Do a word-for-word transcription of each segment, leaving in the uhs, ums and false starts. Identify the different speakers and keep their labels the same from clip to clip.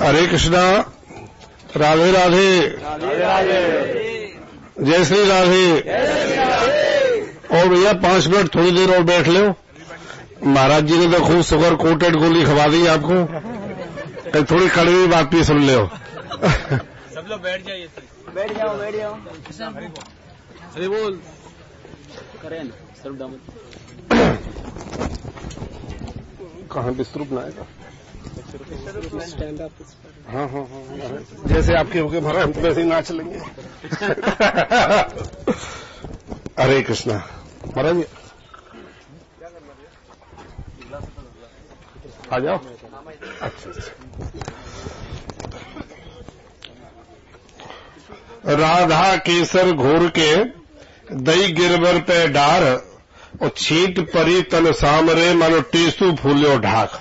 Speaker 1: हरे कृष्णा, राधे राधे, जय श्री राधे। और भैया पांच मिनट थोड़ी देर और बैठ लो। महाराज जी ने तो खूब शुगर कोटेड गोली खवा दी आपको, थोड़ी कड़वी बात भी सुन लो।
Speaker 2: सब लोग बैठ जाइए, बैठ जाओ बैठ जाओ। अरे बोल करें सर्व डाउन।
Speaker 1: कहाँ विस्तृत बनाएगा? हाँ हाँ हाँ, जैसे आपके होके महाराज हम तो वैसे ही नाच लेंगे। हरे कृष्णा महाराज, आ जाओ। अच्छा राधा केसर घोर के दई गिरबर पे डार और छींट परी तन सामरे मानो टेसू फूल्यो ढाक।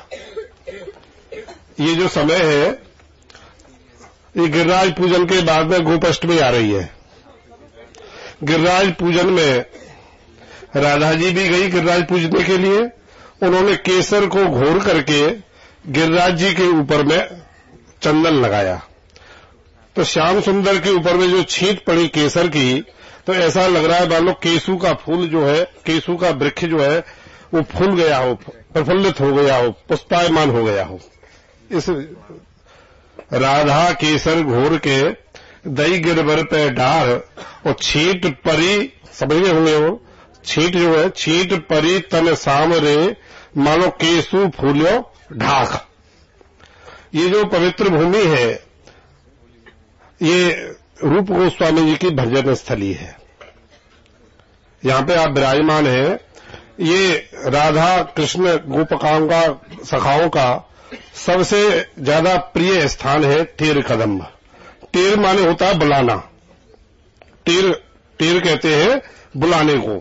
Speaker 1: ये जो समय है ये गिरिराज पूजन के बाद में गोपाष्टमी आ रही है। गिरिराज पूजन में राधा जी भी गई गिरिराज पूजने के लिए। उन्होंने केसर को घोर करके गिरिराज जी के ऊपर में चंदन लगाया, तो श्याम सुंदर के ऊपर में जो छींट पड़ी केसर की, तो ऐसा लग रहा है मान लो केसू का फूल जो है, केसू का वृक्ष जो है वो फूल गया हो, प्रफुल्लित हो गया हो, पुष्पायमान हो गया हो। इस राधा केसर घोर के दई गिरबर पे डार और छींट परी, समझ गए होंगे वो छींट जो है, छींट परी तन सामरे मानो केसू फूल्यो ढाक। ये जो पवित्र भूमि है ये रूप गोस्वामी जी की भजन स्थली है। यहाँ पे आप विराजमान हैं। ये राधा कृष्ण गोपकाओं का, सखाओं का सबसे ज्यादा प्रिय स्थान है टेर कदम। टेर माने होता है बुलाना, टेर टेर कहते हैं बुलाने को,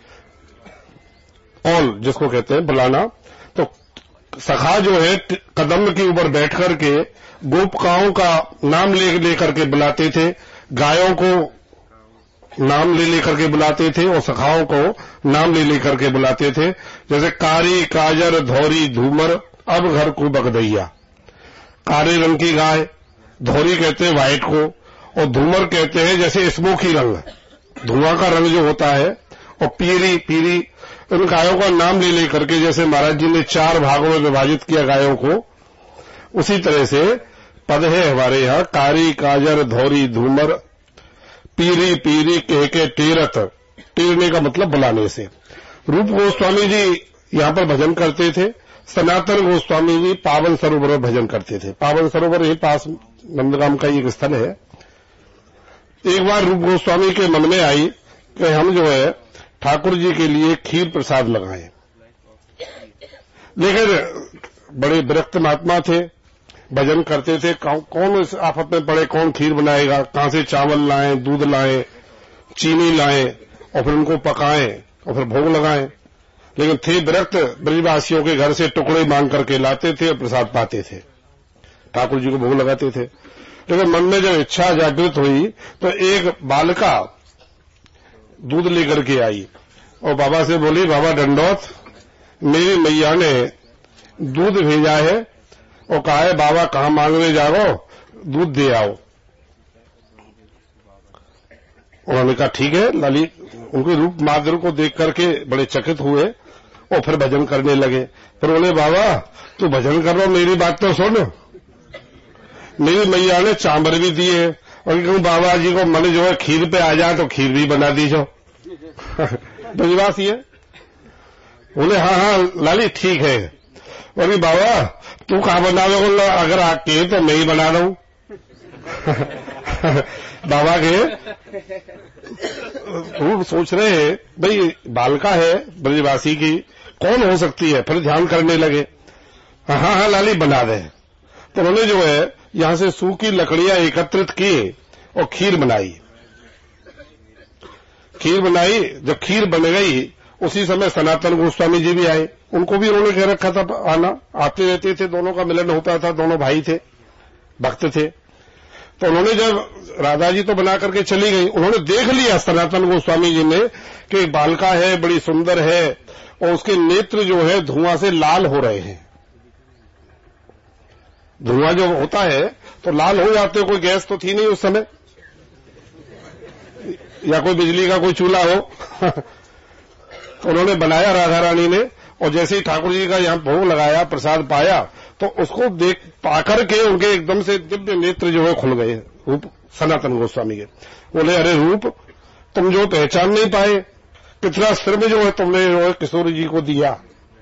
Speaker 1: ऑल जिसको कहते हैं बुलाना। तो सखा जो है कदम के ऊपर बैठ करके गोपकाओं का नाम ले लेकर के बुलाते थे, गायों को नाम ले लेकर के बुलाते थे और सखाओं को नाम ले लेकर के बुलाते थे। जैसे कारी काजर धौरी धूमर अब घर को बगदैया। काले रंग की गाय, धौरी कहते हैं व्हाइट को, और धूमर कहते हैं जैसे स्मोकी रंग, धुआं का रंग जो होता है, और पीरी पीरी। इन गायों का नाम ले लेकर के जैसे महाराज जी ने चार भागों में विभाजित किया गायों को, उसी तरह से पद है हमारे यहाँ कारी काजर धौरी धूमर पीरी पीरी कह के टेरत। टेरने का मतलब बुलाने से। रूप गोस्वामी जी यहाँ पर भजन करते थे। सनातन गोस्वामी जी पावन सरोवर में भजन करते थे। पावन सरोवर यही पास नंदगाम का एक स्थल है। एक बार रूप गोस्वामी के मन में आई कि हम जो है ठाकुर जी के लिए खीर प्रसाद लगाएं, लेकिन बड़े विरक्त महात्मा थे, भजन करते थे। कौन इस आफत में पड़े, कौन खीर बनाएगा, कहां से चावल लाएं, दूध लाएं, चीनी लाएं और फिर उनको पकाएं और फिर भोग लगाएं। लेकिन थे विरक्त, ब्रजवासियों के घर से टुकड़े मांग करके लाते थे और प्रसाद पाते थे, ठाकुर जी को भोग लगाते थे। लेकिन मन में जब इच्छा जागृत हुई तो एक बालिका दूध लेकर के आई और बाबा से बोली, बाबा दंडौत, मेरी मैया ने दूध भेजा है और कहा है बाबा कहाँ मांगने जा रहे हो, दूध दे आओ। उन्होंने कहा ठीक है। लाली उनके रूप माधुर्य को देख करके बड़े चकित हुए और फिर भजन करने लगे। फिर बोले, बाबा तू भजन कर रहा, मेरी बात तो सुन। मेरी मैया ने चांबर भी दिए और कहूं बाबा जी को मन जो है खीर पे आ जाए तो खीर भी बना दीजो। विश्वास ये बोले, हाँ हाँ लाली ठीक है। बोली, बाबा तू कहाँ बना रहे हो, अगर आके तो मैं ही बना रहा हूं। बाबा के वो सोच रहे हैं भाई बालिका है ब्रजवासी की, कौन हो सकती है। फिर ध्यान करने लगे, हाँ हाँ लाली बना दे। तो उन्होंने जो है यहां से सूखी लकड़ियां एकत्रित की और खीर बनाई। खीर बनाई, जब खीर बन गई उसी समय सनातन गोस्वामी जी भी आए। उनको भी उन्होंने कह रखा था आना, आते रहते थे, दोनों का मिलन होता था, दोनों भाई थे, भक्त थे। तो उन्होंने जब राधा जी तो बना करके चली गई, उन्होंने देख लिया सनातन गोस्वामी जी ने कि बालिका है, बड़ी सुंदर है और उसके नेत्र जो है धुआं से लाल हो रहे हैं। धुआं जो होता है तो लाल हो जाते हो, कोई गैस तो थी नहीं उस समय, या कोई बिजली का कोई चूल्हा हो तो उन्होंने बनाया राधा रानी ने, और जैसे ही ठाकुर जी का यहाँ भोग लगाया, प्रसाद पाया, तो उसको देख पाकर के उनके एकदम से दिव्य नेत्र जो है खुल गए, रूप सनातन गोस्वामी के। बोले अरे रूप तुम जो पहचान नहीं पाए, कितना स्थिर में जो है तुमने जो है किशोर जी को दिया।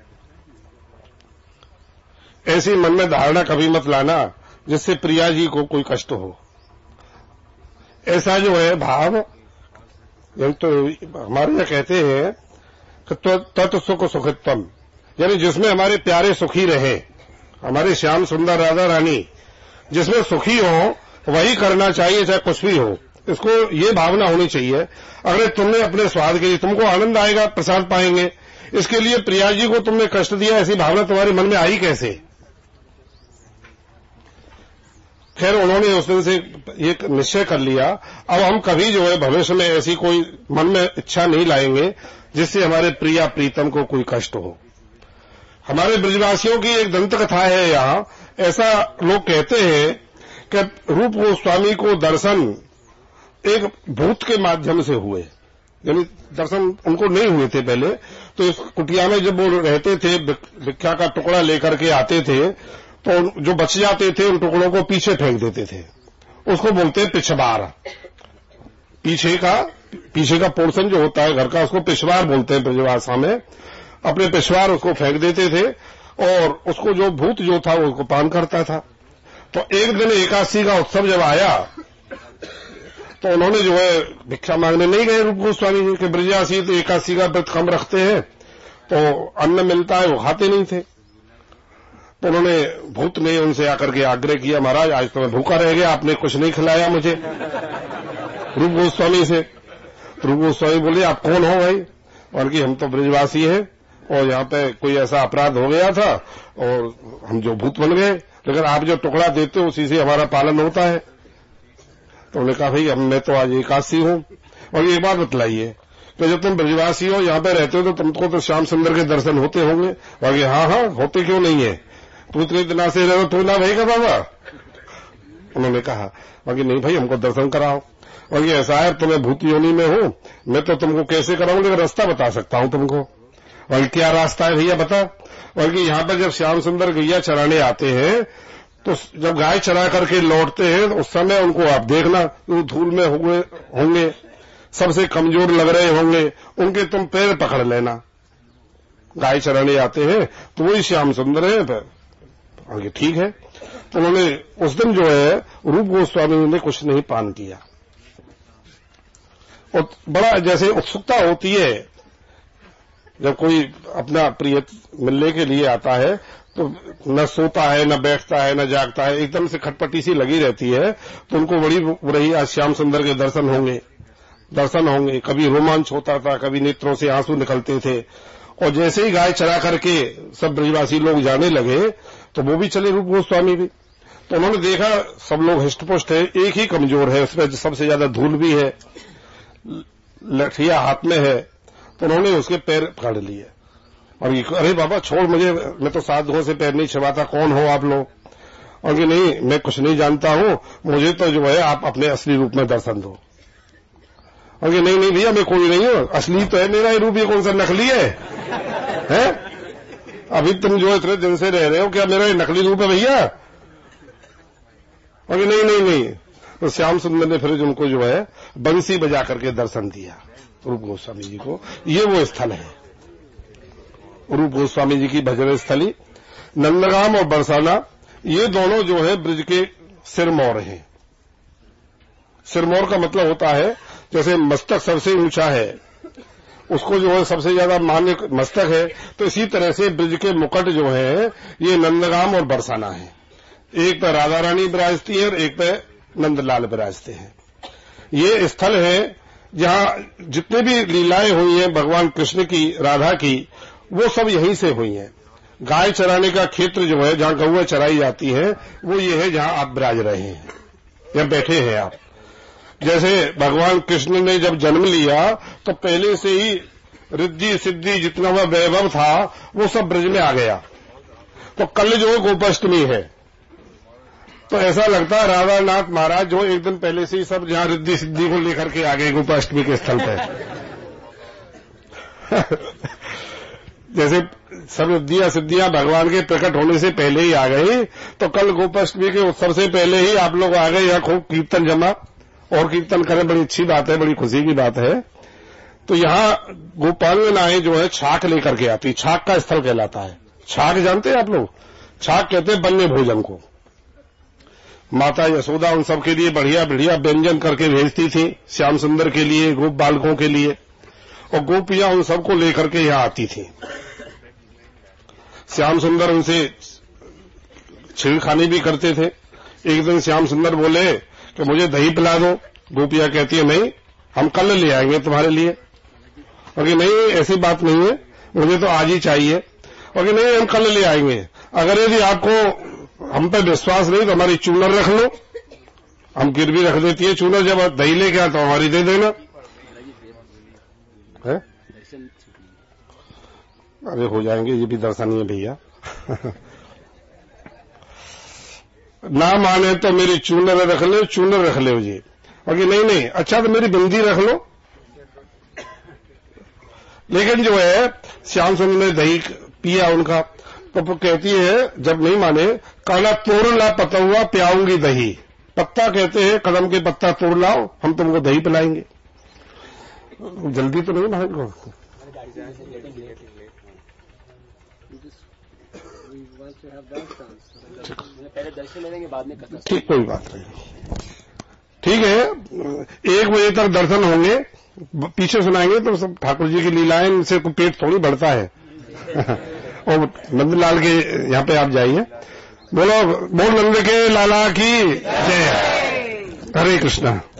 Speaker 1: ऐसी मन में धारणा कभी मत लाना जिससे प्रिया जी को कोई कष्ट हो। ऐसा जो है भाव तो हमारे यहाँ कहते हैं कि तत् सुख सुखित्वम, यानी जिसमें हमारे प्यारे सुखी रहे, हमारे श्याम सुंदर राधा रानी जिसमें सुखी हो वही करना चाहिए, चाहे कुछ भी हो। इसको ये भावना होनी चाहिए। अगर तुमने अपने स्वाद के लिए, तुमको आनंद आएगा, प्रसाद पाएंगे, इसके लिए प्रिया जी को तुमने कष्ट दिया, ऐसी भावना तुम्हारे मन में आई कैसे? खैर उन्होंने उस दिन से एक निश्चय कर लिया, अब हम कभी जो है भविष्य में ऐसी कोई मन में इच्छा नहीं लाएंगे जिससे हमारे प्रिया प्रीतम को कोई कष्ट हो। हमारे ब्रजवासियों की एक दंत कथा है यहाँ, ऐसा लोग कहते हैं कि रूप गोस्वामी को दर्शन एक भूत के माध्यम से हुए, यानी दर्शन उनको नहीं हुए थे पहले। तो इस कुटिया में जब वो रहते थे, भिक्षा का टुकड़ा लेकर के आते थे, तो जो बच जाते थे उन टुकड़ों को पीछे फेंक देते थे, उसको बोलते हैं पिछवार। पीछे का पीछे का पोर्शन जो होता है घर का, उसको पिछवार बोलते हैं ब्रजभाषा में। अपने पिछवार उसको फेंक देते थे, और उसको जो भूत जो था वो उसको पान करता था। तो एक दिन एकादशी का उत्सव जब आया तो उन्होंने जो है भिक्षा मांगने नहीं गए रूप गोस्वामी जी के। ब्रजवासी तो एकादशी का व्रत कम रखते हैं, तो अन्न मिलता है वो खाते नहीं थे। तो उन्होंने भूत ने उनसे आकर के आग्रह किया, महाराज आज तो मैं भूखा रह गया, आपने कुछ नहीं खिलाया मुझे, रूप गोस्वामी से। तो रूप गोस्वामी बोले आप कौन हो भाई? और कि हम तो ब्रजवासी हैं, और यहाँ पे कोई ऐसा अपराध हो गया था और हम जो भूत बन गए, लेकिन आप जो टुकड़ा देते हो उसी से हमारा पालन होता है। तो उन्होंने कहा भाई अब मैं तो आज एकादशी हूँ, और एक बात बतलाइए तो जब तुम ब्रजवासी हो, यहाँ पे रहते हो, तो तुमको तो श्याम सुंदर के दर्शन होते होंगे? बाकी हाँ हाँ होते क्यों नहीं है, तू इतने दिना से रहो, तू ना भाई का बाबा। उन्होंने कहा बाकी नहीं भाई हमको दर्शन कराओ। और ये ऐसा है तुम्हें भूत योनि में हूं, मैं तो तुमको कैसे कराऊं, लेकिन रास्ता बता सकता हूं तुमको। और क्या रास्ता है भैया बता? और कि यहाँ पर जब श्याम सुंदर गैया चराने आते हैं, तो जब गाय चरा करके लौटते हैं तो उस समय उनको आप देखना, वो धूल में होंगे होंगे सबसे कमजोर लग रहे होंगे, उनके तुम पैर पकड़ लेना। गाय चराने आते हैं तो वही श्याम सुंदर है। आगे ठीक है। तो उन्होंने उस दिन जो है रूप गोस्वामी ने कुछ नहीं पान किया, और बड़ा जैसे उत्सुकता होती है जब कोई अपना प्रिय मिलने के लिए आता है, तो न सोता है न बैठता है न जागता है, एकदम से खटपटी सी लगी रहती है। तो उनको बड़ी रही आज श्याम सुंदर के दर्शन होंगे दर्शन होंगे कभी रोमांच होता था, कभी नेत्रों से आंसू निकलते थे। और जैसे ही गाय चरा करके सब ब्रजवासी लोग जाने लगे तो वो भी चले, रूप गोस्वामी भी। तो उन्होंने देखा सब लोग हिष्टपुष्ट है, एक ही कमजोर है, उसमें सबसे ज्यादा धूल भी है, लठिया हाथ में है। तो उन्होंने उसके पैर पकड़ लिए और ये अरे बाबा छोड़ मुझे, मैं तो साधुओं से पैर नहीं छुपाता, कौन हो आप लोग? और कि नहीं मैं कुछ नहीं जानता हूं, मुझे तो जो है आप अपने असली रूप में दर्शन दो। और कि नहीं नहीं भैया मैं कोई नहीं हूं, असली तो है मेरा ही रूप, ये कौन सा नकली है, है? अभी तुम जो इतने दिन से रह रहे हो, क्या मेरा ये नकली रूप है भैया? और कि नहीं नहीं नहीं। तो श्याम सुंदर ने फिर उनको जो है बंसी बजा करके दर्शन दिया रूप गोस्वामी जी को। ये वो स्थल है रूप गोस्वामी जी की भजन स्थली। नंदगाम और बरसाना ये दोनों जो है ब्रज के सिरमौर हैं। सिरमौर का मतलब होता है जैसे मस्तक सबसे ऊंचा है, उसको जो है सबसे ज्यादा मान्य मस्तक है, तो इसी तरह से ब्रज के मुकुट जो है ये नंदगाम और बरसाना है। एक पे राधा रानी विराजती है और एक पे नंदलाल विराजते हैं। ये स्थल है जहां जितने भी लीलाएं हुई हैं भगवान कृष्ण की, राधा की, वो सब यहीं से हुई हैं। गाय चराने का क्षेत्र जो है जहां गौएं चराई जाती है वो ये है जहां आप विराज रहे हैं या बैठे हैं आप। जैसे भगवान कृष्ण ने जब जन्म लिया तो पहले से ही रिद्धि सिद्धि जितना वह वैभव था वो सब ब्रज में आ गया। तो कल जो गोपाष्टमी है, तो ऐसा लगता है राधानाथ महाराज जो एक दिन पहले से ही सब जहां रिद्धि सिद्धि को लेकर के आ गए गोपाष्टमी के स्थल पे। जैसे सब रिद्धियां सिद्धियां भगवान के प्रकट होने से पहले ही आ गई, तो कल गोपाष्टमी के उत्सव से पहले ही आप लोग आ गए। यहाँ खूब कीर्तन जमा और कीर्तन करें, बड़ी अच्छी बात है, बड़ी खुशी की बात है। तो यहाँ गोपांगनाएं जो है छाक लेकर के आती, छाक का स्थल कहलाता है। छाक जानते हैं आप लोग? छाक कहते हैं वन्य भोजन को। माता यशोदा उन सब के लिए बढ़िया बढ़िया व्यंजन करके भेजती थी, श्याम सुंदर के लिए, गोप बालकों के लिए, और गोपियां उन सबको लेकर के यहां आती थी। श्याम सुंदर उनसे छेड़खानी भी करते थे। एक दिन श्याम सुंदर बोले कि मुझे दही पिला दो। गोपियां कहती है नहीं, हम कल ले आएंगे तुम्हारे लिए। और कि नहीं, ऐसी बात नहीं है, मुझे तो आज ही चाहिए। और कि नहीं, हम कल ले आएंगे। अगर यदि आपको हम पे विश्वास नहीं तो हमारी चूनर रख लो, हम गिरवी रख देती है चूनर, जब दही लेके आए तो हमारी दे देना है। अरे हो जाएंगे, ये भी दर्शनीय भैया। ना माने तो मेरी चूनर रख ले, चूनर रख ले जी। और कि नहीं नहीं, अच्छा तो मेरी बिंदी रख लो। लेकिन जो है श्याम सुंदर ने दही पिया उनका, तो वो कहती है जब नहीं माने, काला तोड़ ला पता हुआ प्याऊंगी दही। पत्ता कहते हैं कदम के पत्ता तोड़ लाओ, हम तुमको दही पिलाएंगे। जल्दी तो नहीं भाई को।
Speaker 2: पहले दर्शन लेंगे, बाद में करना।
Speaker 1: ठीक, कोई बात नहीं, ठीक है। एक बजे तक दर्शन होंगे, पीछे सुनाएंगे तो सब ठाकुर जी की लीलाएं, इनसे पेट थोड़ी बढ़ता है। और नंदलाल के यहाँ पे आप जाइए, बोलो बोल नंद के लाला की जय। हरे कृष्णा।